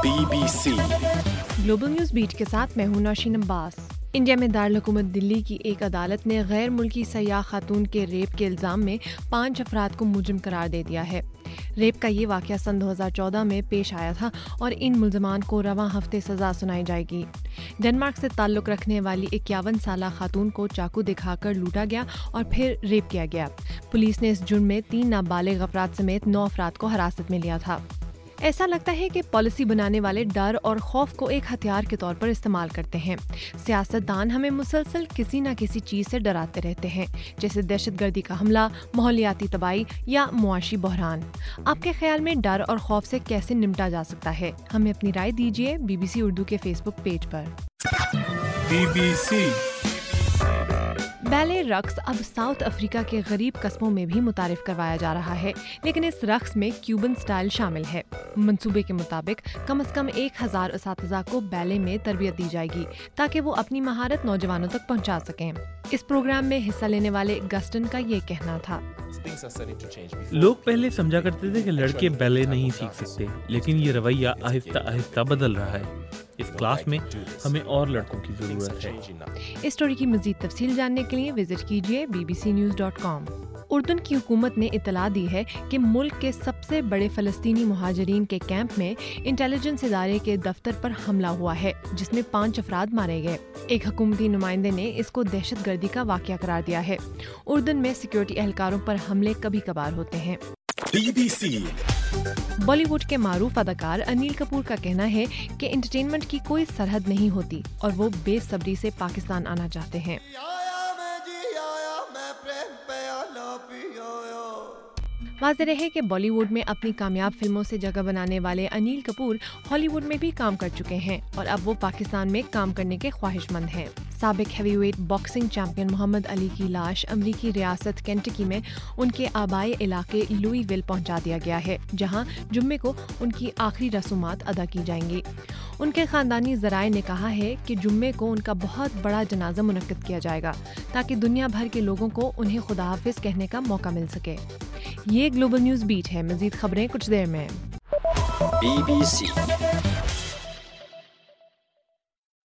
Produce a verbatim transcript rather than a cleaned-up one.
Be B C global news beat کے ساتھ میں ہوں نوشین عباس۔ انڈیا میں دارالحکومت دلی کی ایک عدالت نے غیر ملکی سیاح خاتون کے ریپ کے الزام میں پانچ افراد کو مجرم قرار دے دیا ہے۔ ریپ کا یہ واقعہ سن دو ہزار چودہ میں پیش آیا تھا اور ان ملزمان کو رواں ہفتے سزا سنائی جائے گی۔ ڈنمارک سے تعلق رکھنے والی اکیاون سالہ خاتون کو چاقو دکھا کر لوٹا گیا اور پھر ریپ کیا گیا۔ پولیس نے اس جرم میں تین نابالغ افراد سمیت نو افراد کو حراست میں لیا تھا۔ ایسا لگتا ہے کہ پالیسی بنانے والے ڈر اور خوف کو ایک ہتھیار کے طور پر استعمال کرتے ہیں۔ سیاست دان ہمیں مسلسل کسی نہ کسی چیز سے ڈراتے رہتے ہیں، جیسے دہشت گردی کا حملہ، ماحولیاتی تباہی یا معاشی بحران۔ آپ کے خیال میں ڈر اور خوف سے کیسے نمٹا جا سکتا ہے؟ ہمیں اپنی رائے دیجیے بی بی سی اردو کے فیس بک پیج پر۔ بی بی سی بیلے رقص اب ساؤتھ افریقہ کے غریب قصبوں میں بھی متعارف کروایا جا رہا ہے، لیکن اس رقص میں کیوبن سٹائل شامل ہے۔ منصوبے کے مطابق کم از کم ایک ہزار اساتذہ کو بیلے میں تربیت دی جائے گی تاکہ وہ اپنی مہارت نوجوانوں تک پہنچا سکیں۔ اس پروگرام میں حصہ لینے والے گسٹن کا یہ کہنا تھا۔ لوگ پہلے سمجھا کرتے تھے کہ لڑکے بیلے نہیں سیکھ سکتے، لیکن یہ رویہ آہستہ آہستہ بدل رہا ہے۔ اس کلاس میں ہمیں اور لڑکوں کی ضرورت ہے۔ اس سٹوری کی مزید تفصیل جاننے کے لیے وزٹ کیجیے B B C news dot com. اردن کی حکومت نے اطلاع دی ہے کہ ملک کے سب سے بڑے فلسطینی مہاجرین کے کیمپ میں انٹیلیجنس ادارے کے دفتر پر حملہ ہوا ہے، جس میں پانچ افراد مارے گئے۔ ایک حکومتی نمائندے نے اس کو دہشت گردی کا واقعہ قرار دیا ہے۔ اردن میں سیکیورٹی اہلکاروں پر حملے کبھی کبھار ہوتے ہیں۔ B B C Bollywood کے معروف اداکار انیل کپور کا کہنا ہے کہ انٹرٹینمنٹ کی کوئی سرحد نہیں ہوتی اور وہ بے صبری سے پاکستان آنا چاہتے ہیں۔ واضح رہے کہ بالی ووڈ میں اپنی کامیاب فلموں سے جگہ بنانے والے انیل کپور ہالی ووڈ میں بھی کام کر چکے ہیں اور اب وہ پاکستان میں کام کرنے کے خواہش مند ہیں۔ سابق heavyweight boxing champion Muhammad Ali کی لاش امریکی ریاست کینٹکی میں ان کے آبائی علاقے لوئی ویل پہنچا دیا گیا ہے، جہاں جمعے کو ان کی آخری رسومات ادا کی جائیں گی۔ ان کے خاندانی ذرائع نے کہا ہے کہ جمعے کو ان کا بہت بڑا جنازہ منعقد کیا جائے گا تاکہ دنیا بھر کے لوگوں کو انہیں خدا حافظ کہنے کا موقع مل سکے۔ یہ گلوبل نیوز بیٹ ہے، مزید خبریں کچھ دیر میں۔ Be B C